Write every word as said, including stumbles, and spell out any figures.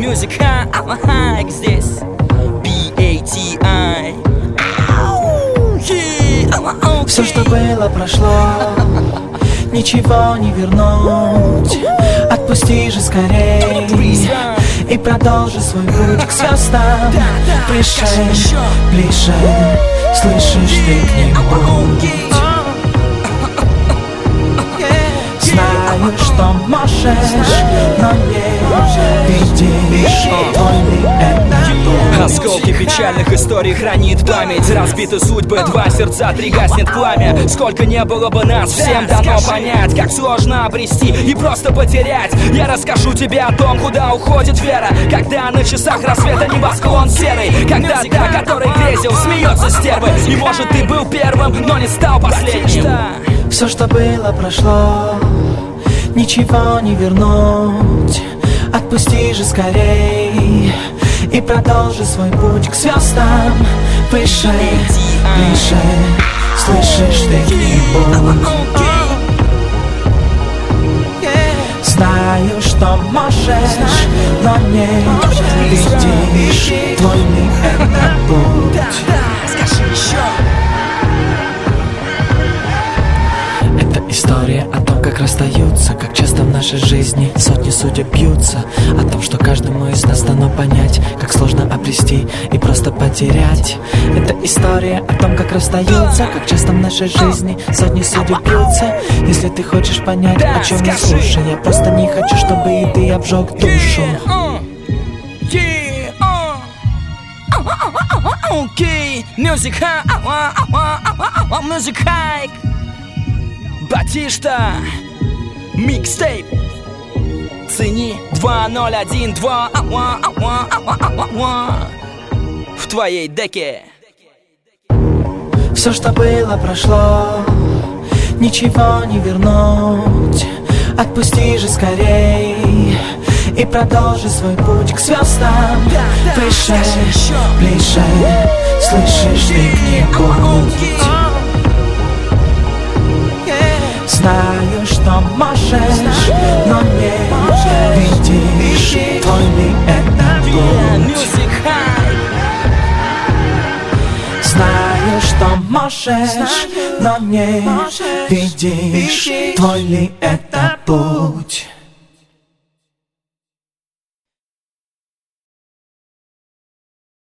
Music High здесь би эй ти ай. Все, что было, прошло, ничего не вернуть. Отпусти же скорей и продолжи свой путь к звездам. Ближе, ближе, слышишь ты к нему? Знаю, что можешь, но не видишь твой ли это путь. Осколки печальных историй хранит память. Разбиты судьбы, два сердца, три гаснет пламя. Сколько не было бы нас, всем дано понять, как сложно обрести и просто потерять. Я расскажу тебе о том, куда уходит вера, когда на часах рассвета небосклон серый, когда та, который грезил, смеется стервы. И может ты был первым, но не стал последним. Все, что было, прошло, ничего не вернуть. Отпусти же скорей и продолжи свой путь к звездам. Выше, ближе, слышишь ты к небу? Знаю, что можешь, но не видишь твой ли это путь. Скажи еще. История о том, как расстаются, как часто в нашей жизни сотни судеб бьются. О том, что каждому из нас дано понять, как сложно обрести и просто потерять. Это история о том, как расстаются, как часто в нашей жизни сотни судеб бьются. Если ты хочешь понять, о чем я слушаю, я просто не хочу, чтобы и ты обжег душу. Окей, Music High, Music High. Батишта, микстейп. Цени два ноль один два в твоей деке. Все, что было, прошло, ничего не вернуть. Отпусти же скорей и продолжи свой путь к звездам. Выше, ближе, слышишь ты к небу? Знаю, что можешь, но не видишь твой ли это путь. Знаю, что можешь, но не видишь твой ли это путь.